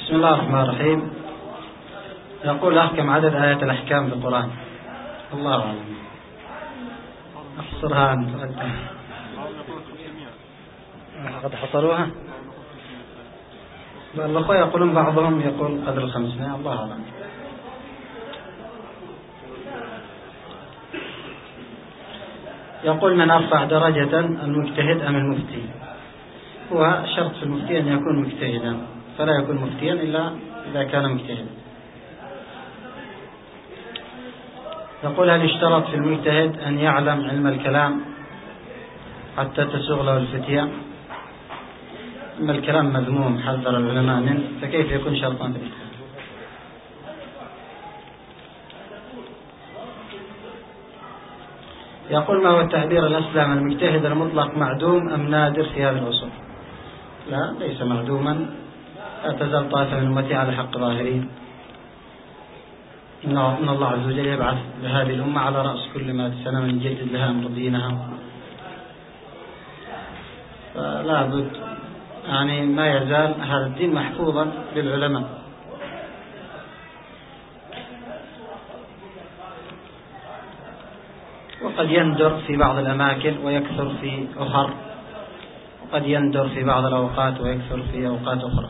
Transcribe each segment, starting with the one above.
بسم الله الرحمن الرحيم. يقول أخ كم عدد آيات الأحكام في القرآن؟ الله أعلم. أحصرها أنت. قد حصروها. الأخوة يقولون بعضهم يقول قدر 500. الله أعلم. يقول من أرفع درجة المجتهد أم المفتي؟ هو شرط في المفتي أن يكون مجتهدا، فلا يكون مفتيا إلا إذا كان مجتهدا. يقول هل يشترط في المجتهد أن يعلم علم الكلام حتى تسوغ له الفتية؟ علم الكلام مذموم حذر العلماء منه، فكيف يكون شرطا في الاجتهاد؟ يقول ما هو التعبير الأسلم، المجتهد المطلق معدوم أم نادر في هذه العصور؟ لا، ليس معدوما. لا تزال طائفة من أمتي على حق ظاهرين. إن الله عز وجل يبعث لهذه الأمة على رأس كل 100 سنة من يجدد لها أمر دينها. فلا بد يعني ما يزال هذا الدين محفوظا للعلماء. وقد يندر في بعض الأماكن ويكثر في أخر، وقد يندر في بعض الأوقات ويكثر في أوقات أخرى.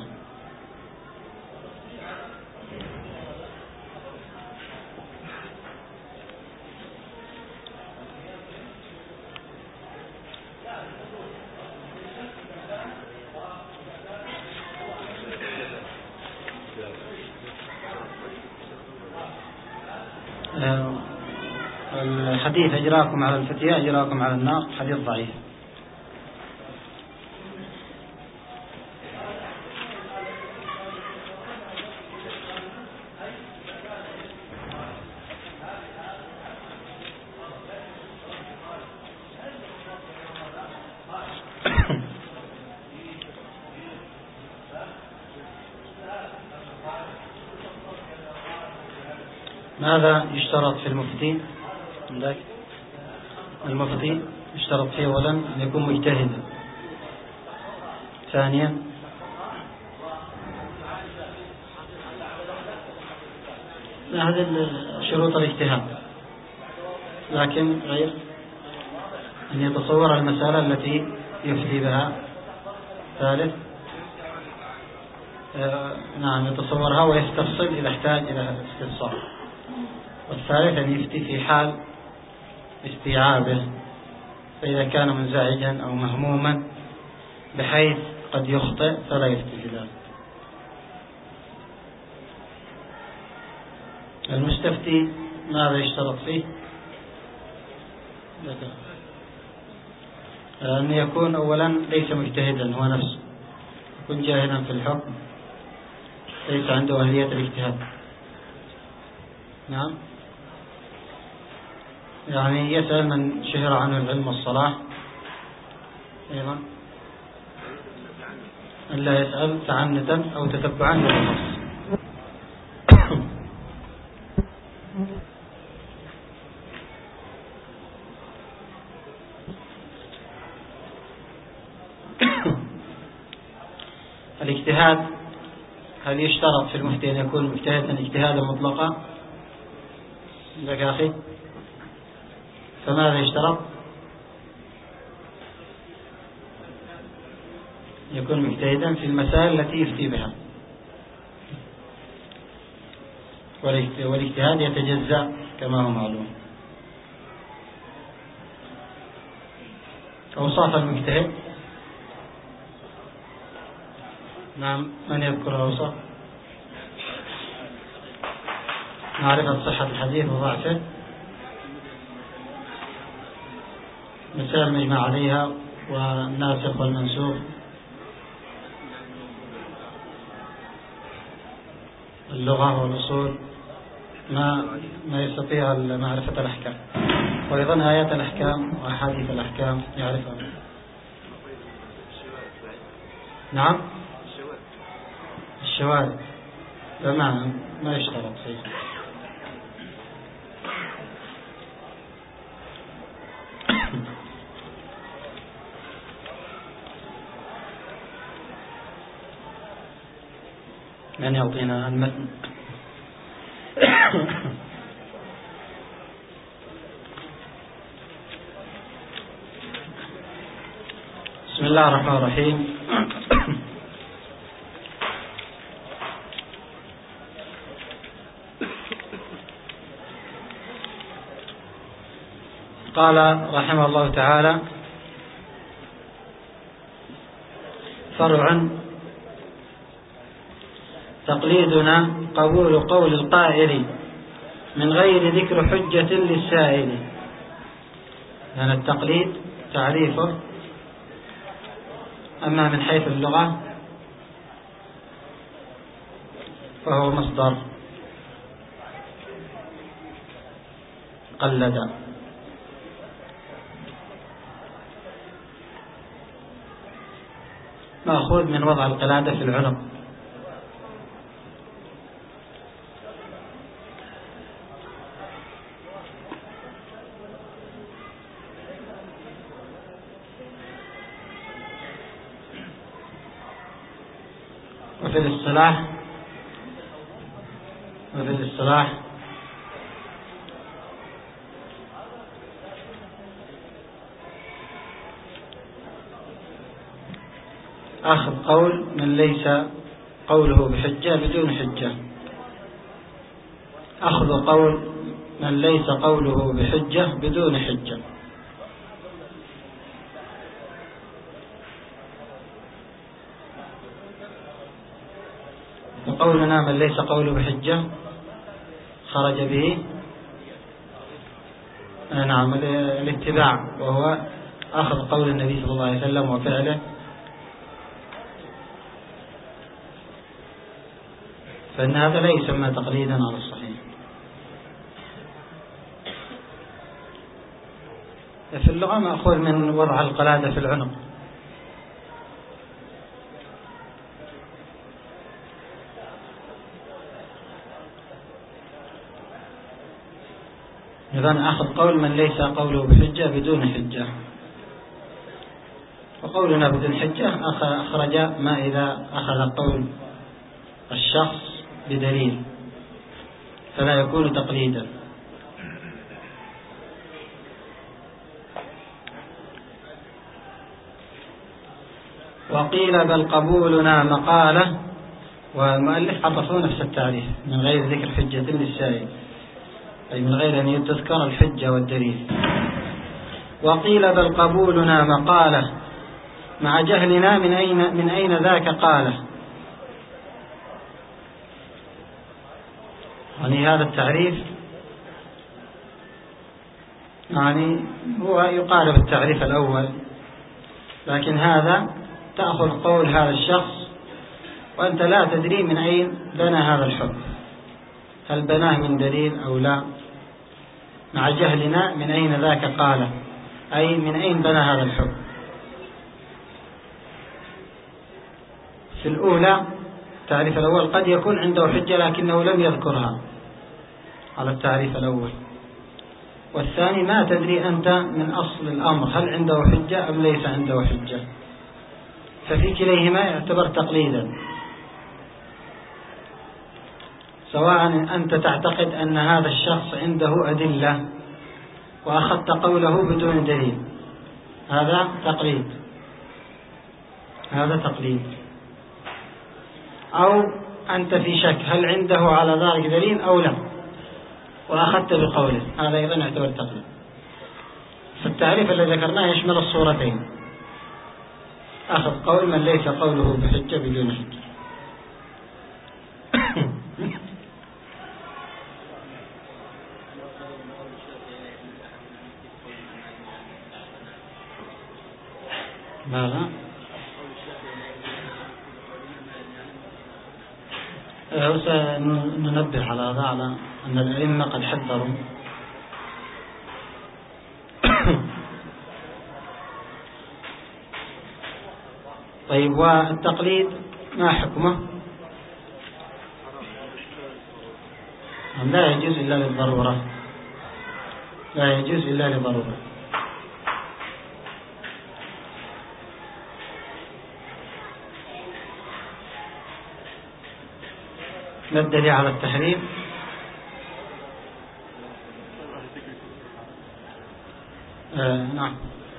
الحديث أجراكم على الفتية أجراكم على النار حديث ضعيف. ماذا يشترط في المفتي؟ المفتي يشترط فيه أولا أن يكون مجتهدا، ثانيا هذه شروط الاجتهاد، لكن غير أن يتصور المسألة التي يفتي بها. ثالث يتصورها ويستفصل إذا احتاج إلى استفصال. والثالث أن يفتي في حال استيعابه، فإذا كان منزعجا أو مهموما بحيث قد يخطئ فلا يفتي في ذلك. المستفتي ماذا يشترط فيه؟ أن يكون أولا ليس مجتهدا هو نفسه، يكون جاهلا في الحكم، ليس عنده أهلية الاجتهاد. نعم، يعني يسأل من شهر عنه العلم والصلاح. أيضا أن لا يسأل تعنتا أو تتبعا للنص. الاجتهاد هل يشترط في المفتي أن يكون مجتهدا اجتهادا مطلقا؟ لك يا أخي، فماذا يشترط؟ يكون مجتهدا في المسائل التي يفتي بها، والاجتهاد يتجزأ كما هو معلوم. أوصاف المجتهد، نعم، من يذكر الأوصاف؟ معرفة صحة الحديث وضعفه، مسائل مجمع عليها والناسخ والمنسوخ، اللغة والأصول، ما يستطيع معرفة الأحكام، وأيضا آيات الأحكام وأحاديث الأحكام يعرفها. نعم، الشواذ ما يشترط فيه. من يعطينا المتن؟ بسم الله الرحمن الرحيم. قال رحمه الله تعالى: فرع: تقليدنا قبول قول القائل من غير ذكر حجة للسائل. لأن التقليد تعريفه أما من حيث اللغة فهو مصدر قلد، مأخوذ من وضع القلادة في العنق. وفي الاصطلاح أخذ قول من ليس قوله بحجة بدون حجة. أخذ قول من ليس قوله بحجة بدون حجة. وقولنا من ليس قوله بحجة خرج به نعم الاتباع، وهو أخذ قول النبي صلى الله عليه وسلم وفعله، فإن هذا لا يسمى تقليدا على الصحيح. في اللغة مأخوذ من وضع القلادة في العنق. إذن أخذ قول من ليس قوله بحجة بدون حجة. وقولنا بدون حجة أخرج ما إذا أخذ قول الشخص بدليل، فلا يكون تقليدا. وقيل بل قبولنا مقالة. والمؤلف عرفوا نفس التعريف: من غير ذكر حجة للسائل، أي من غير أن تذكر الحجة والدليل. وقيل بل قبولنا مقالة مع جهلنا من أين ذاك قاله. يعني هذا التعريف يعني هو يقارب التعريف الأول، لكن هذا تأخذ قول هذا الشخص وأنت لا تدري من أين بنى هذا الحكم، هل بناه من دليل أو لا. مع جهلنا من أين ذاك قاله، أي من أين بنى هذا الحكم. في الأولى التعريف الأول قد يكون عنده حجة لكنه لم يذكرها على التعريف الأول. والثاني ما تدري أنت من أصل الأمر هل عنده حجة أم ليس عنده حجة، ففي كليهما يعتبر تقليدا، سواء أنت تعتقد أن هذا الشخص عنده أدلة وأخذت قوله بدون دليل، هذا تقليد، هذا تقليد. أو أنت في شك هل عنده على ذلك دليل أو لا وأخذت بقوله، هذا أيضا يعتبر تقليد. فالتعريف الذي ذكرناه يشمل الصورتين: أخذ قول من ليس قوله بحجة بدون حجة. ماذا؟ سننبه على هذا، على أن الأئمة قد حذروا. طيب، والتقليد ما حكمه؟ لا يجوز إلا للضرورة، لا يجوز إلا للضرورة. ما الدليل على التحريم؟ نعم،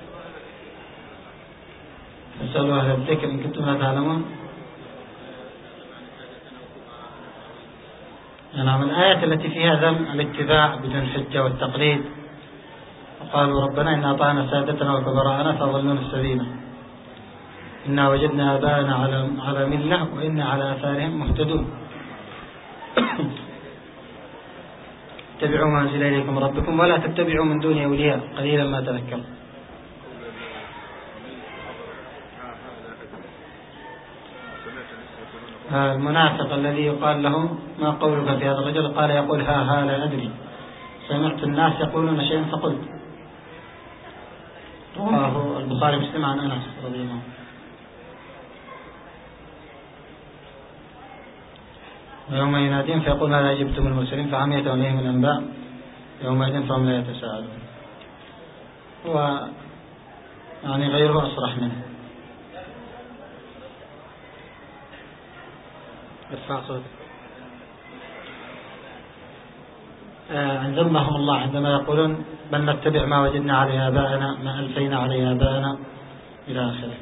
فاسألوا أهل الذكر إن كنتم لا تعلمون. نعم، الآية التي فيها ذم الاتباع بدون حجة والتقليد، وقالوا ربنا إنا أطعنا سادتنا وكبراءنا فضلونا السبيل إنا وجدنا آباءنا على ملة وإنا على آثارهم مهتدون. اتبعوا ما أنزل إليكم ربكم ولا تتبعوا من دون أولياء قليلا ما تذكرون. المنافق الذي يقال له ما قولك في هذا الرجل؟ قال يقول ها لا أدري، سمعت الناس يقولون شيئا فقلت. رواه البخاري ومسلم عن أنس رضي الله عنه. ويوم يناديهم فيقول ماذا أجبتم المرسلين فعميت عليهم الأنباء يومئذ فهم لا يتساءلون. هو يعني غيره أصرح منه. ارفع صوتك. ذمهم الله عندما يقولون بل نتبع ما وجدنا عليه آباءنا ما ألفينا عليه آباءنا إلى آخره.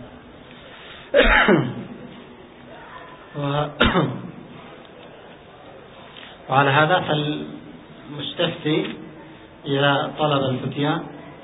وعلى هذا فالمستفتي إذا طلب الفتيا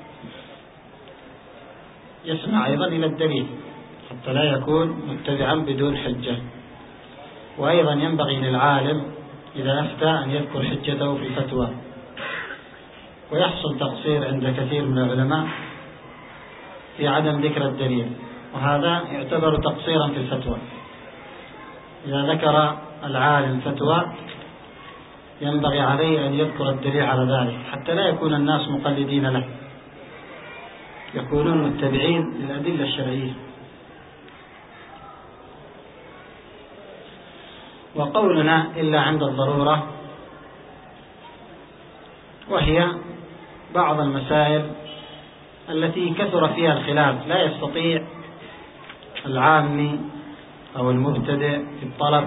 يسمع أيضا إلى الدليل حتى لا يكون متبعا بدون حجة. وأيضا ينبغي للعالم إذا أفتى أن يذكر حجته في الفتوى، ويحصل تقصير عند كثير من العلماء في عدم ذكر الدليل، وهذا يعتبر تقصيرا في الفتوى. إذا ذكر العالم فتوى ينبغي عليه أن يذكر الدليل على ذلك حتى لا يكون الناس مقلدين له، يكونون متبعين للأدلة الشرعية. وقولنا إلا عند الضرورة، وهي بعض المسائل التي كثر فيها الخلاف لا يستطيع العامي أو المبتدئ في الطلب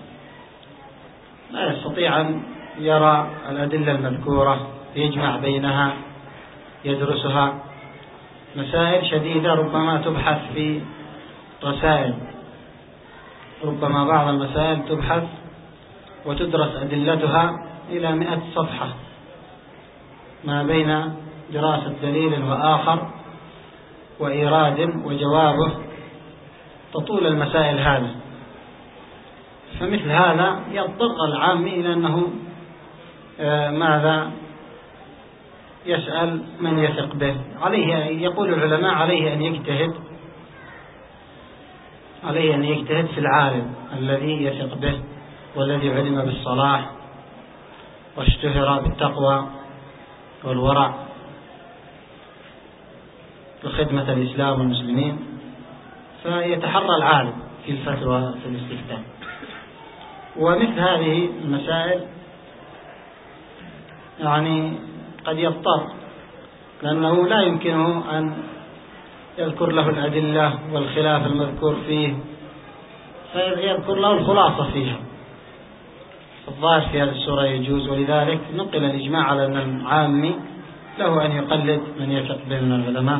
لا يستطيع أن يرى الأدلة المذكورة يجمع بينها يدرسها. مسائل شديدة ربما تبحث في رسائل، ربما بعض المسائل تبحث وتدرس أدلتها إلى 100 صفحة، ما بين دراسة دليل وآخر وإيراد وجوابه تطول المسائل هذه. فمثل هذا يضطر العامي إلى أنه ماذا يسأل من يثق به. عليه يقول العلماء عليه أن يجتهد في العالم الذي يثق به والذي علم بالصلاح واشتهر بالتقوى والورع وخدمة الإسلام والمسلمين، فيتحرى العالم في الفتوى في الاستفتاء. ومثل هذه المسائل يعني قد يضطر، لأنه لا يمكنه أن يذكر له الأدلة والخلاف المذكور فيه، فيذكر له الخلاصة فيها. الظاهر في هذه السورة يجوز، ولذلك نقل الإجماع على أن العامي له أن يقلد من يثق به من العلماء،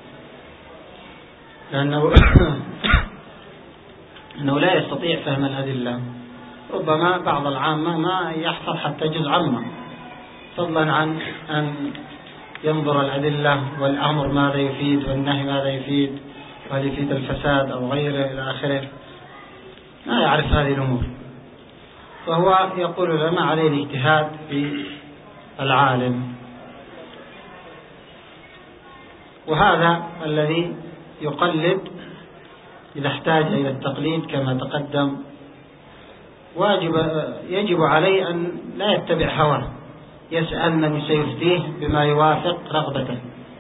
لأنه أنه لا يستطيع فهم الأدلة. ربما بعض العامة ما يحفظ حتى جزء عامة، فضلا عن أن ينظر الأدلة والأمر ماذا يفيد والنهي ماذا يفيد، وهل يفيد الفساد أو غيره إلى آخره، ما يعرف هذه الأمور. فهو يقول العلماء عليه الاجتهاد في العالم. وهذا الذي يقلد إذا احتاج إلى التقليد كما تقدم يجب عليه أن لا يتبع هواه، يسأل من سيفتيه بما يوافق رغبته،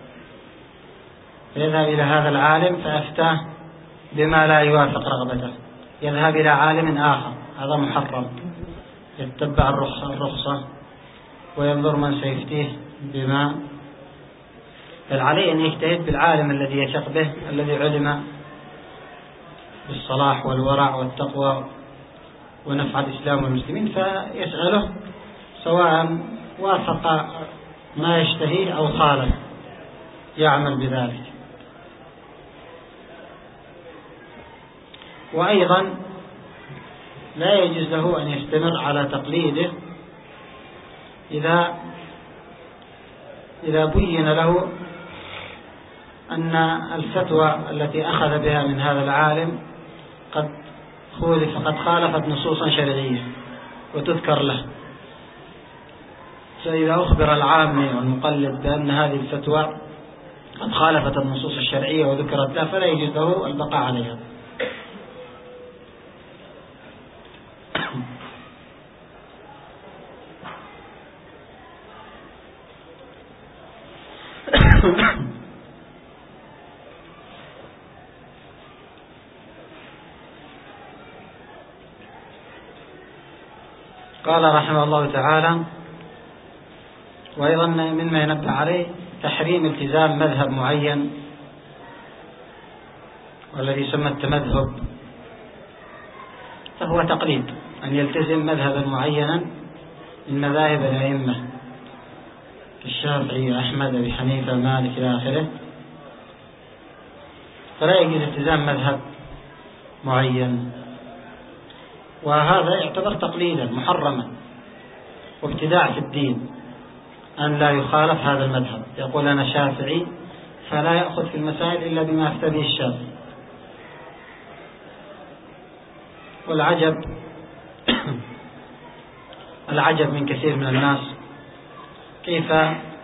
فيذهب إلى هذا العالم فأفتاه بما لا يوافق رغبته، يذهب إلى عالم آخر هذا محرم، يتبع الرخصة وينظر من سيفتيه بما. بل عليه أن يجتهد بالعالم الذي يثق به الذي علم بالصلاح والورع والتقوى ونفع الإسلام والمسلمين فيسأله سواء وافق ما يشتهيه أو خالف يعمل بذلك. وأيضا لا يجوز له أن يستمر على تقليده إذا بين له أن الفتوى التي أخذ بها من هذا العالم قد خالفت نصوصا شرعية وتذكر له. فإذا أخبر العامي والمقلد بأن هذه الفتوى قد خالفت النصوص الشرعية وذكرت له فلا يجوز له البقاء عليها. قال رحمه الله تعالى: وأيضا مما ينبه عليه تحريم التزام مذهب معين، والذي يسمى التمذهب فهو تقليد، أن يلتزم مذهبا معينا من مذاهب الأئمة الشافعي أحمد أبي حنيفة مالك إلى آخره، فلا يجوز التزام مذهب معين، وهذا يعتبر تقليدا محرما وابتداع في الدين أن لا يخالف هذا المذهب. يقول أنا شافعي فلا يأخذ في المسائل إلا بما أفتى به الشافعي. والعجب العجب من كثير من الناس كيف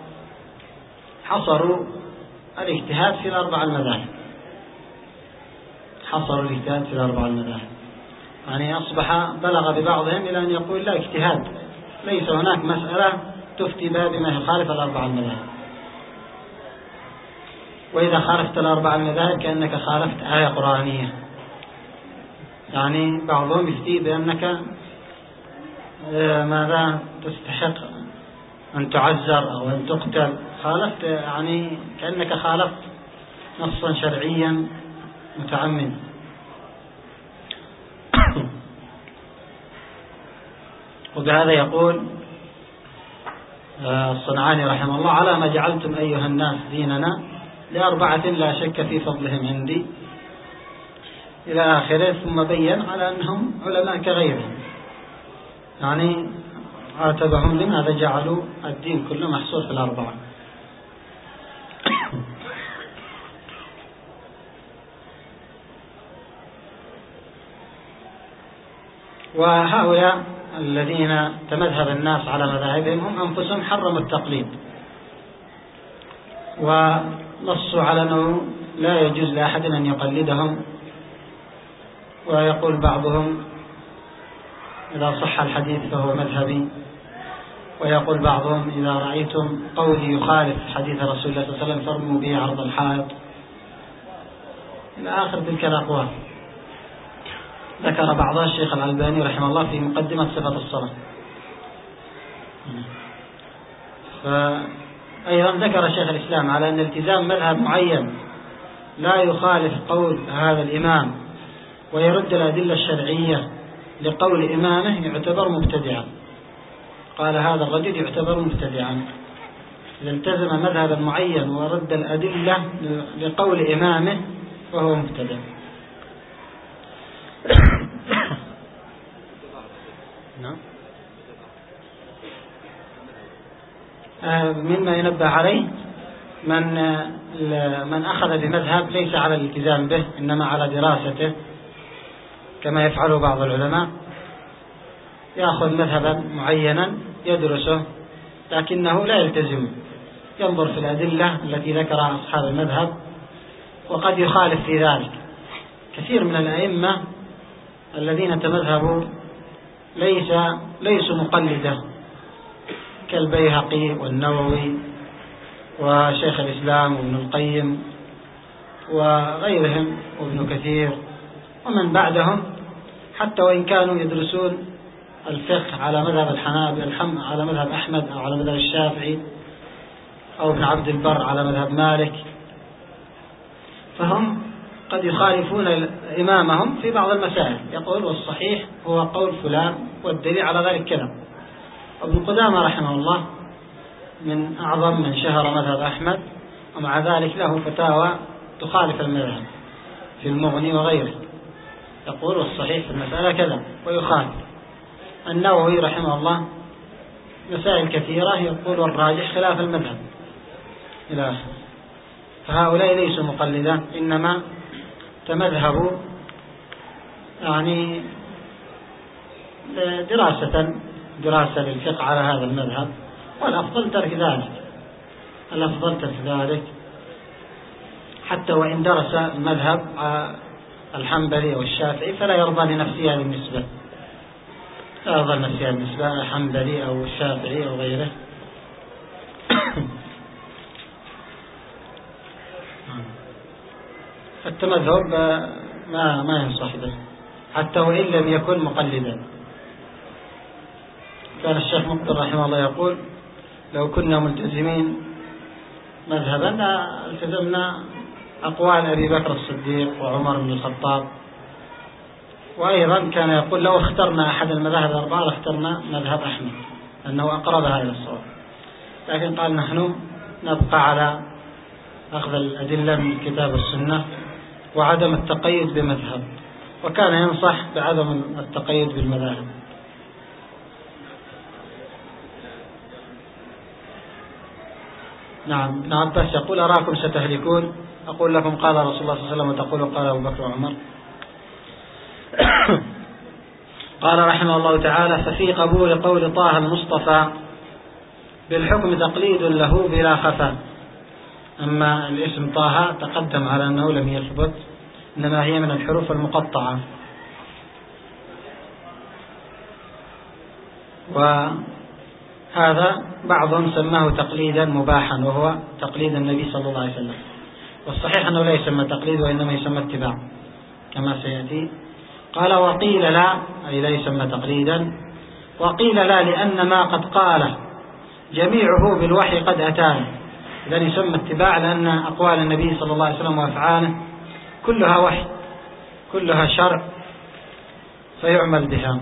حصروا الاجتهاد في الأربع المذاهب، يعني أصبح بلغ ببعضهم إلى أن يقول لا اجتهاد، ليس هناك مسألة تفتي بها بما يخالف الأربع المذاهب، وإذا خالفت الأربع المذاهب كأنك خالفت آية قرآنية. يعني بعضهم يفتي بأنك ماذا تستحق أن تعزر أو أن تقتل، خالفت يعني كأنك خالفت نصا شرعيا متعمد. وبهذا يقول الصنعاني رحمه الله: على ما جعلتم أيها الناس ديننا لأربعة لا شك في فضلهم عندي إلى آخره، ثم بين على أنهم علماء كغيرهم، يعني عاتبهم لماذا جعلوا الدين كله محصور في الأربعة. وهؤلاء الذين تمذهب الناس على مذاهبهم هم أنفسهم حرموا التقليد، ونصوا على أنه لا يجوز لأحد أن يقلدهم. ويقول بعضهم: إذا صح الحديث فهو مذهبي. ويقول بعضهم: إذا رأيتم قولي يخالف حديث رسول الله صلى الله عليه وسلم فارموا به عرض الحائط، إلى آخر تلك الأقوال. ذكر بعضها الشيخ الألباني رحمه الله في مقدمة صفة الصلاة. فأيضا ذكر شيخ الإسلام على أن التزام مذهب معين لا يخالف قول هذا الإمام ويرد الأدلة الشرعية لقول إمامه يعتبر مبتدعا. قال هذا الرجل يعتبر مبتدعا إذا التزم مذهبا معين ورد الأدلة لقول إمامه فهو مبتدع. مما ينبه عليه من أخذ بمذهب ليس على الالتزام به إنما على دراسته، كما يفعل بعض العلماء، يأخذ مذهبا معينا يدرسه لكنه لا يلتزم، ينظر في الأدلة التي ذكرها أصحاب المذهب وقد يخالف في ذلك. كثير من الأئمة الذين تمذهبوا ليسوا مقلدة، كالبيهقي والنووي وشيخ الإسلام وابن القيم وغيرهم وابن كثير ومن بعدهم، حتى وإن كانوا يدرسون الفقه على مذهب الحنابلة على مذهب أحمد أو على مذهب الشافعي أو ابن عبد البر على مذهب مالك، فهم قد يخالفون إمامهم في بعض المسائل، يقول والصحيح هو قول فلان والدليل على ذلك كذا. ابن قدامة رحمه الله من أعظم من شهر مذهب أحمد، ومع ذلك له فتاوى تخالف المذهب في المغني وغيره، يقول والصحيح في المسألة كذا ويخالف. النووي رحمه الله مسائل كثيرة يقول والراجح خلاف المذهب إلى آخره. فهؤلاء ليسوا مقلدا، إنما تمذهبوا يعني دراسة للفقه على هذا المذهب، والأفضل ترك ذلك، الأفضل ترك ذلك حتى وإن درس المذهب الحنبلي أو الشافعي فلا يرضى لنفسه هذه النسبة، لا يرضى لنفسه النسبة الحنبلي أو الشافعي أو غيره. التمذهب ما ينصح به حتى وإن لم يكن مقلدا. كان الشيخ مقبل رحمه الله يقول لو كنا ملتزمين مذهبا التزمنا أقوال أبي بكر الصديق وعمر بن الخطاب. وأيضا كان يقول لو اخترنا أحد المذاهب الأربعة لاخترنا مذهب أحمد أنه أقربها إلى الصواب، لكن قال نحن نبقى على أخذ الأدلة من الكتاب والسنة وعدم التقيد بمذهب، وكان ينصح بعدم التقيد بالمذاهب. نعم، ابن عباس يقول أراكم ستهلكون، أقول لكم قال رسول الله صلى الله عليه وسلم وتقول قال أبو بكر وعمر. قال رحمه الله تعالى ففي قبول قول طه المصطفى بالحكم تقليد له بلا خفاء. أما الاسم طه تقدم على أنه لم يثبت، إنما هي من الحروف المقطعة، وهذا بعضهم سماه تقليدا مباحا وهو تقليد النبي صلى الله عليه وسلم، والصحيح أنه لا يسمى تقليد وإنما يسمى اتباع كما سيأتي. قال وقيل لا، أي لا يسمى تقليدا، وقيل لا لأن ما قد قاله جميعه بالوحي قد أتانا، إذن يسمى اتباع لأن أقوال النبي صلى الله عليه وسلم وأفعاله كلها وحي، كلها شرع فيعمل بها،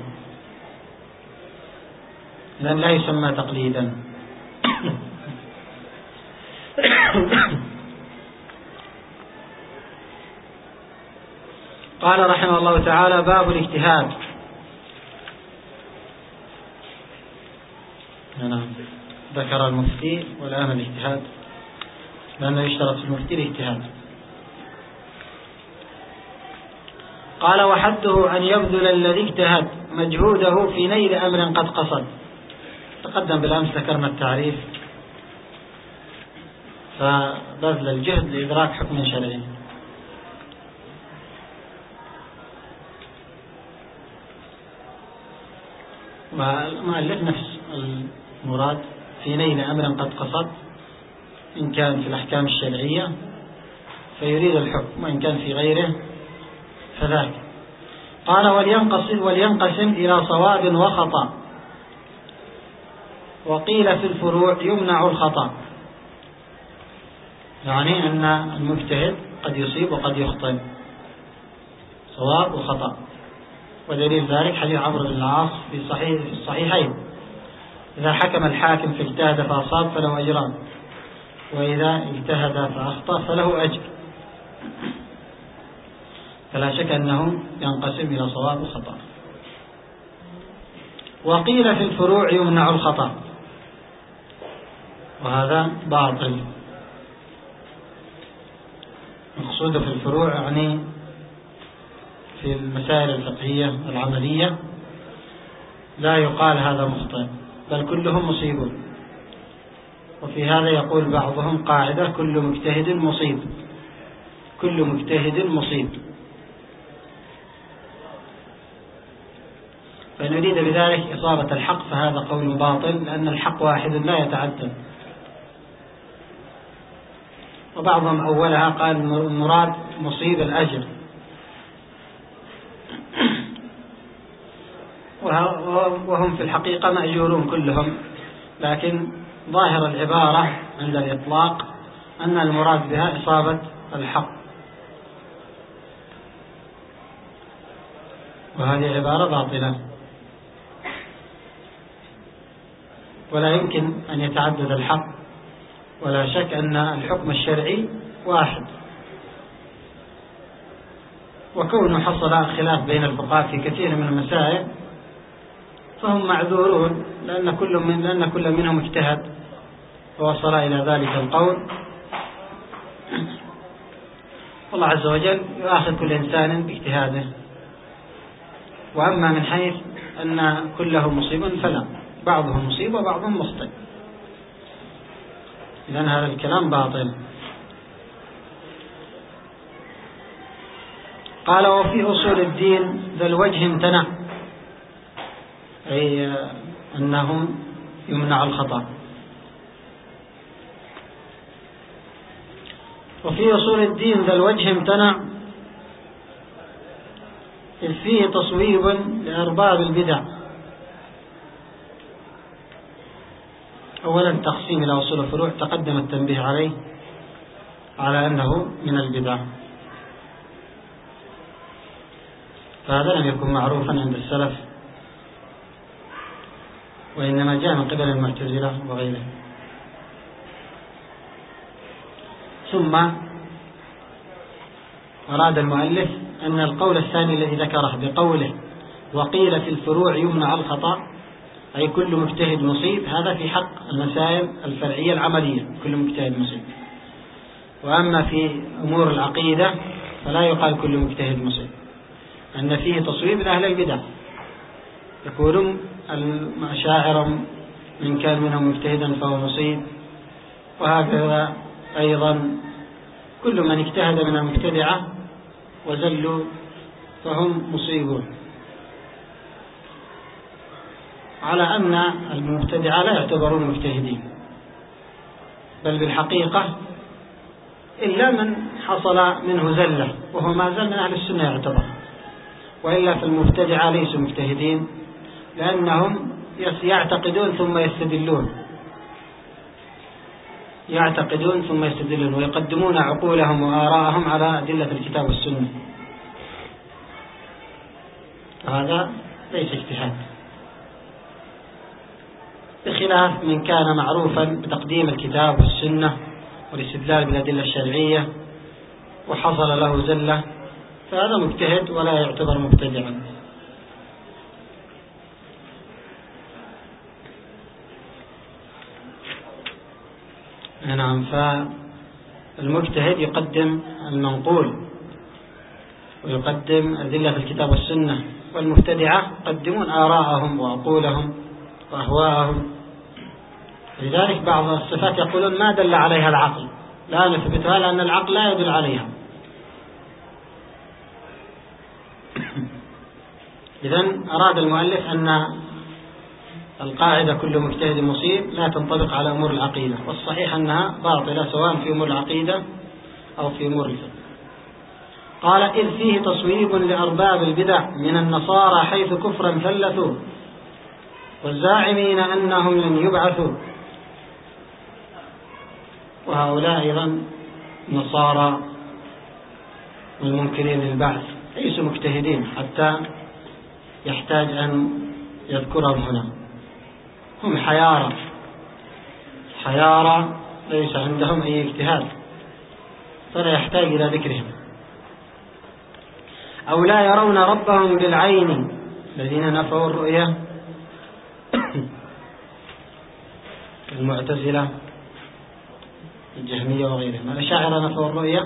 إذن لا يسمى تقليدا. قال رحمه الله تعالى باب الاجتهاد. ذكر المفتي والآن الاجتهاد، لأنه يشترط في المفتي الاجتهاد. قال وحده أن يبذل الذي اجتهد مجهوده في نيل أمر قد قصد. تقدم بالأمس ذكرنا التعريف، فبذل الجهد لإدراك حكم شرعي. والمؤلف نفس المراد في نيل أمر قد قصد، إن كان في الأحكام الشرعية فيريد الحكم، وإن كان في غيره فذاك. قال ولينقسم إلى صواب وخطأ، وقيل في الفروع يمنع الخطأ، يعني أن المجتهد قد يصيب وقد يخطئ، صواب وخطأ. ودليل ذلك حديث عمرو بن العاص في الصحيحين إذا حكم الحاكم فاجتهد فأصاب فله أجران، وإذا اجتهد فأخطأ فله أجر. فلا شك أنه ينقسم إلى صواب وخطأ. وقيل في الفروع يمنع الخطأ، وهذا باطل. مقصود في الفروع يعني في المسائل الفقهية العملية لا يقال هذا مخطئ، بل كلهم مصيبون. وفي هذا يقول بعضهم قاعدة كل مجتهد مصيب، كل مجتهد مصيب. فإن أريد بذلك إصابة الحق فهذا قول باطل، لأن الحق واحد لا يتعدد. وبعضهم أولها قال المراد مصيب الأجر، وهم في الحقيقة مأجورون كلهم، لكن ظاهر العبارة عند الإطلاق أن المراد بها إصابة الحق. وهذه عبارة باطلة، ولا يمكن أن يتعدد الحق، ولا شك أن الحكم الشرعي واحد، وكونه حصل خلاف بين الفقهاء في كثير من المسائل فهم معذورون، لأن كل منهم اجتهد ووصل إلى ذلك القول. الله عز وجل يؤاخذ كل إنسان باجتهاده، وأما من حيث أن كله مصيب فلا، بعضهم مصيب وبعضهم مخطئ، إذن هذا الكلام باطل. قال: وفي أصول الدين ذا الوجه امتنع، أي أنهم يمنع الخطأ. وفي أصول الدين ذا الوجه امتنع إذ فيه تصويب لأرباب البدع. أولا تقسيم إلى أصول الفروع تقدم التنبيه عليه على أنه من البدع، فهذا لم يكن معروفا عند السلف، وإنما جاء من قبل المعتزلة وغيره. ثم أراد المؤلف أن القول الثاني الذي ذكره بقوله وقيل في الفروع يمنع الخطأ، أي كل مجتهد مصيب، هذا في حق المسائل الفرعية العملية، كل مجتهد مصيب. وأما في أمور العقيدة فلا يقال كل مجتهد مصيب، أن فيه تصويب لأهل البدع، يقولون المشاعر من كان منهم مجتهدا فهو مصيب، وهكذا أيضا كل من اجتهد من المبتدعة وزلوا فهم مصيبون، على أن المبتدعة لا يعتبرون مجتهدين، بل بالحقيقة إلا من حصل منه زلة وهو ما زال من أهل السنة يعتبر، وإلا فالمبتدعة ليسوا مجتهدين، لأنهم يعتقدون ثم يستدلون ويقدمون عقولهم وآراءهم على أدلة الكتاب والسنة، هذا ليس اجتهاد، بخلاف من كان معروفا بتقديم الكتاب والسنة والاستدلال بالأدلة الشرعية وحصل له زلة، فهذا مجتهد ولا يعتبر مبتدعا. نعم، فالمجتهد يقدم المنقول ويقدم أدلة الكتاب والسنة، والمبتدعة يقدمون آراءهم وعقولهم وأهواءهم. لذلك بعض الصفات يقولون ما دل عليها العقل لا نثبتها لأن العقل لا يدل عليها. إذن أراد المؤلف أن القاعدة كل مجتهد مصيب لا تنطبق على أمور العقيدة، والصحيح أنها باطلة سواء في أمور العقيدة أو في أمور الفقه. قال: إذ فيه تصويب لأرباب البدع من النصارى حيث كفرا ثلثوا والزاعمين أنهم لن يبعثوا. وهؤلاء أيضا نصارى والمنكرين للبعث ليسوا مجتهدين حتى يحتاج أن يذكرهم هنا، هم حيارى ليس عندهم أي اجتهاد، فلا يحتاج إلى ذكرهم. أو لا يرون ربهم بالعين الذين نفوا الرؤية، المعتزلة الجهمية وغيرهم. الأشاعرة نفوا الرؤية؟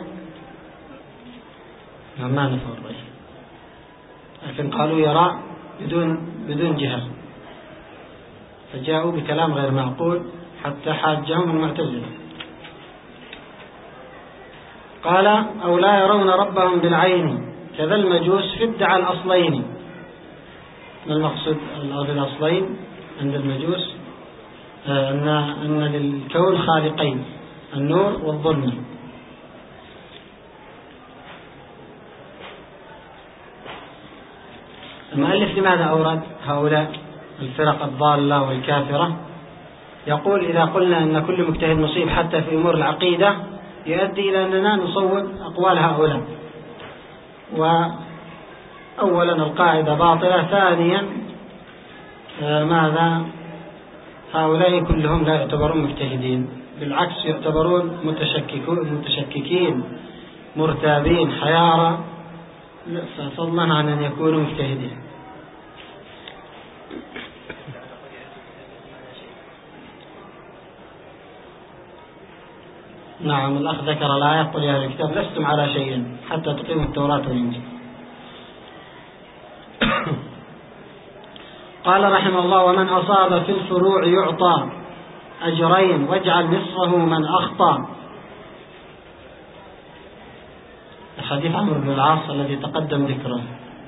ما نفوا الرؤية، لكن قالوا يرى بدون جهة، فجاءوا بكلام غير معقول حتى حاجهم المعتزلة. قال: أو لا يرون ربهم بالعين كذا المجوس في ادعى الأصلين. ما المقصود بالأصلين عند المجوس؟ أن للكون خالقين، النور والظلمة. المؤلف لماذا أورد هؤلاء الفرق الضالة والكافرة؟ يقول: إذا قلنا أن كل مجتهد مصيب حتى في أمور العقيدة يؤدي إلى أننا نصوب أقوال هؤلاء أولا القاعدة باطلة، ثانيا ماذا؟ هؤلاء كلهم لا يعتبرون مجتهدين، بالعكس يعتبرون متشككين مرتابين حيارى، فضلا عن أن يكونوا مجتهدين. نعم، الأخ ذكر الآية: قل يا أهل الكتاب لستم على شيء حتى تقيموا التوراة والإنجيل. قال رحمه الله: ومن أصاب في الفروع يعطى أجرين واجعل نصفه من أخطأ. الحديث عمرو بن العاص الذي تقدم ذكره.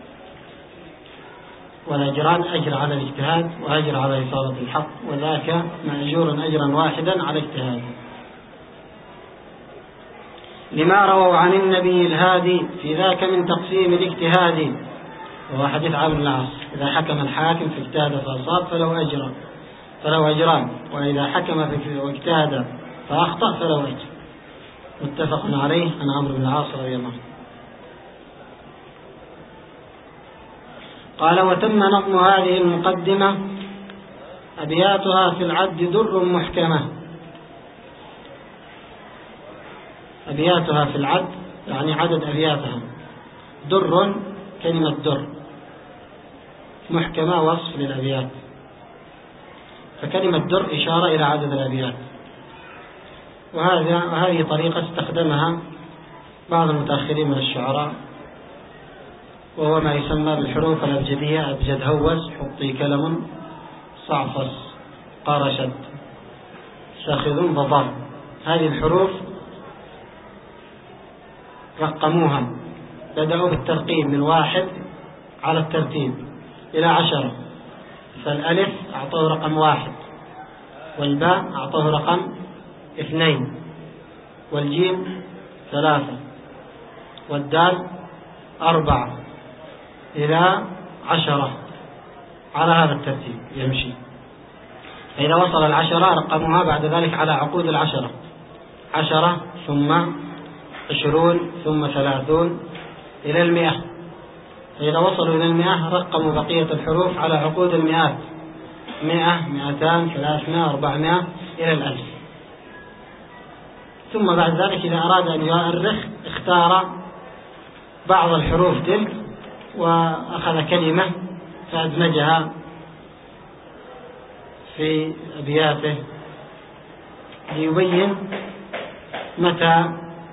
والأجران: أجر على الاجتهاد وأجر على إصابة الحق، وذاك مأجور أجرا واحدا على اجتهاد. لما رووا عن النبي الهادي في ذاك من تقسيم الاجتهاد. وهو حديث عمرو بن العاص: إذا حكم الحاكم فاجتهد فأصاب فله أجران، وإذا حكم واجتهد فأخطأ فله أجر. متفق عليه عن عمرو بن العاص رضي الله عنه. قال: وتم نظم هذه المقدمة أبياتها في العد در محكمة. أبياتها في العد يعني عدد أبياتها. در كلمة در، محكمة وصف للأبيات، فكلمة در إشارة إلى عدد الأبيات. وهذه طريقة استخدمها بعض المتأخرين من الشعراء، وهو ما يسمى بالحروف الأبجدية: أبجد، هوس، حطي، كلم، صعفص، قارشد، شاخذ، ضضر. هذه الحروف رقموها، بدأوا بالترقيم من 1 على الترتيب إلى 10. فالألف أعطوه رقم 1، والباء أعطوه رقم 2، والجيم 3، والدال 4 إلى 10 على هذا الترتيب يمشي. فإذا وصل 10 رقموها بعد ذلك على عقود 10، 10 ثم 20 ثم 30 إلى 100. فإذا وصلوا إلى 100 رقموا بقية الحروف على عقود المئات: 100، 200، 300، 400 إلى 1000. ثم بعد ذلك إذا أراد أن يؤرخ اختار بعض الحروف تلك وأخذ كلمة فأدمجها في أبياته ليبين متى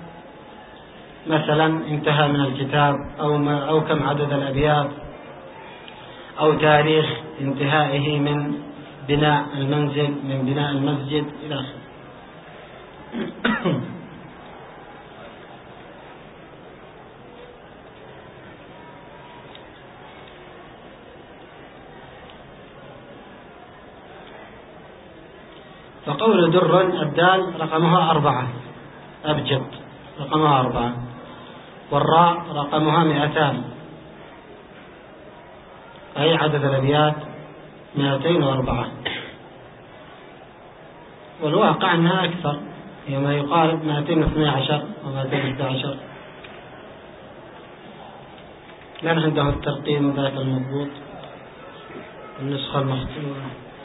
مثلا انتهى من الكتاب أو كم عدد الأبيات، أو تاريخ انتهائه من بناء المنزل، من بناء المسجد إلى آخره. فقول در الدال رقمها 4، أبجد رقمها 4، والراء رقمها 200، أي عدد الأبيات 204. والواقع أنها أكثر، هي ما يقارب 212 و211. لأن عنده الترقيم ذاك المضبوط، النسخة المخطوطة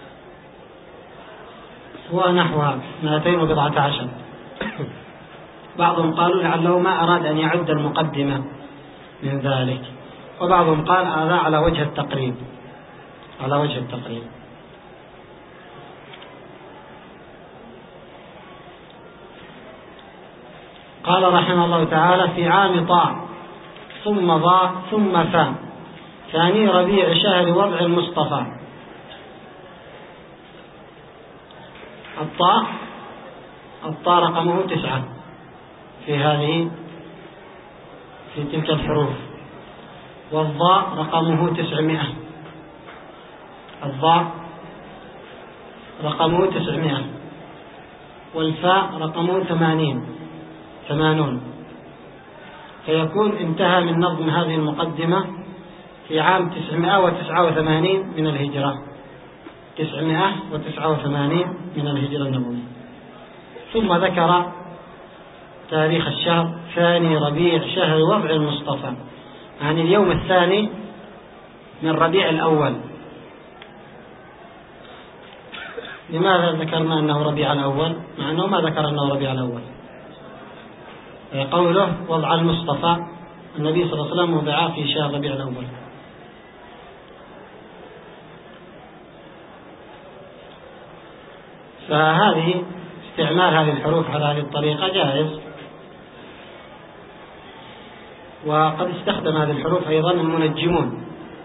هو نحوها 214. بعضهم قالوا لعله ما أراد أن يعد المقدمة من ذلك، وبعضهم قال هذا على وجه التقريب، على وجه التقريب. قال رحمه الله تعالى: في عام طاع ثم ضاء ثم فاء ثاني ربيع شهر وضع المصطفى. الطاء رقمه 9 في تلك الحروف، والضاء رقمه 900. الضاء رقمه 900، والفاء رقمه 80. فيكون انتهى من نظم هذه المقدمة في عام 989 من الهجرة، 989 من الهجرة النبوية. ثم ذكر تاريخ الشهر: ثاني ربيع شهر وضع المصطفى، يعني اليوم الثاني من ربيع الأول. لماذا ذكرنا أنه ربيع الأول مع أنه ما ذكر أنه ربيع الأول؟ قوله وضع المصطفى، النبي صلى الله عليه وسلم وضع في شهر ربيع الأول. فهذه استعمال هذه الحروف على هذه الطريقة جائز. وقد استخدم هذه الحروف أيضا المنجمون،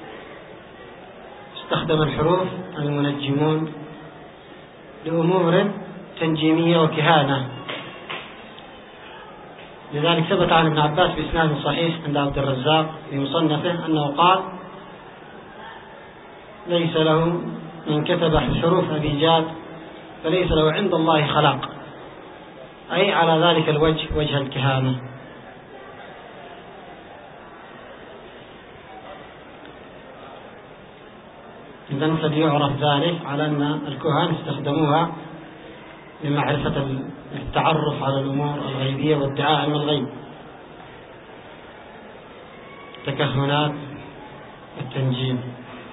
استخدم الحروف المنجمون لأمور تنجيمية وكهانة. لذلك ثبت عن ابن عباس بإسناد صحيح عند عبد الرزاق في مصنفه أنه قال ليس له من كتب حروف أبي جاد فليس له عند الله خلاق، أي على ذلك الوجه، وجه الكهانة. إذن فليعرف ذلك على أن الكهان استخدموها لمعرفة التعرف على الأمور الغيبية وادعاء علم الغيب، تكهنات التنجيم.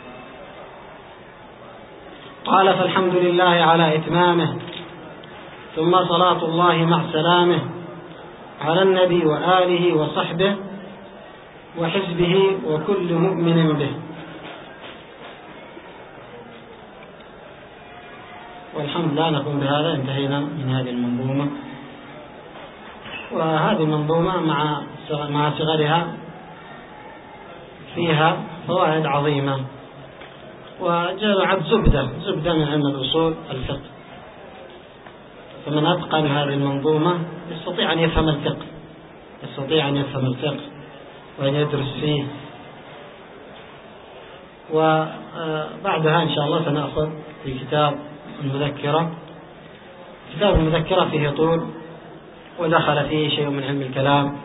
قال فالحمد لله على إتمامه، ثم صلاة الله مع سلامه على النبي وآله وصحبه وحزبه وكل مؤمن به. والحمد لله نكون بهذا انتهينا من هذه المنظومة. وهذه المنظومة مع صغرها فيها فوائد عظيمة، وجعلت زبدة من علم الأصول الفقه. فمن أتقن هذه المنظومة يستطيع أن يفهم الفقه، وأن يدرس فيه. وبعدها إن شاء الله سنأخذ في كتاب المذكرة. كتاب المذكرة فيه طول، ودخل فيه شيء من علم الكلام.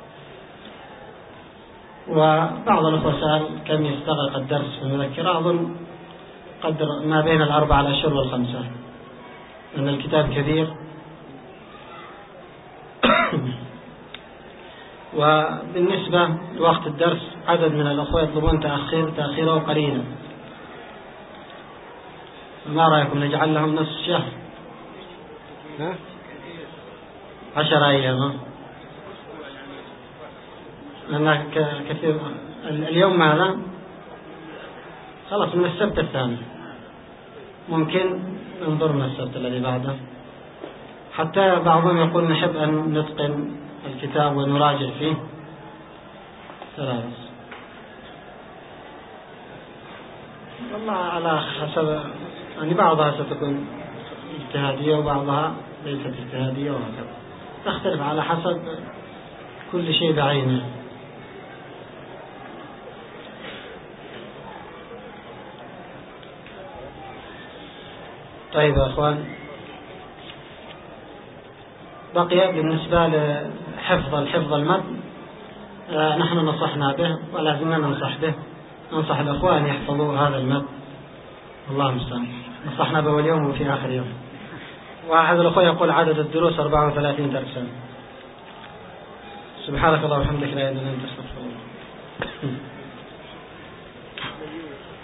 وبعض الأخوة سأل كم يستغرق الدرس في المذكرة، أظن قدر ما بين 4 أشهر و5، لأن الكتاب كبير. وبالنسبة لوقت الدرس عدد من الأخوة يطلبون تأخيره قليلا. ما رأيكم نجعل لهم نصف شهر؟ 10 أيام، لأن كثير. اليوم ماذا؟ خلاص من السبت الثاني، ممكن ننظر من السبت الذي بعده. حتى بعضهم يقول نحب أن نتقن الكتاب ونراجع فيه 3. والله على حسب، يعني بعضها ستكون اجتهادية وبعضها ليست اجتهادية، وهكذا تختلف على حسب كل شيء بعينه. طيب يا أخوان، بقي بالنسبة لحفظ المتن، نحن نصحنا به ولازمنا ننصح به، ننصح الأخوة أن يحفظوا هذا المتن. الله المستعان. نصحنا به اليوم وفي آخر يوم. وأحد الأخوة يقول عدد الدروس 34 درسا. سبحانك اللهم وبحمدك لا إله إلا أنت أستغفرك.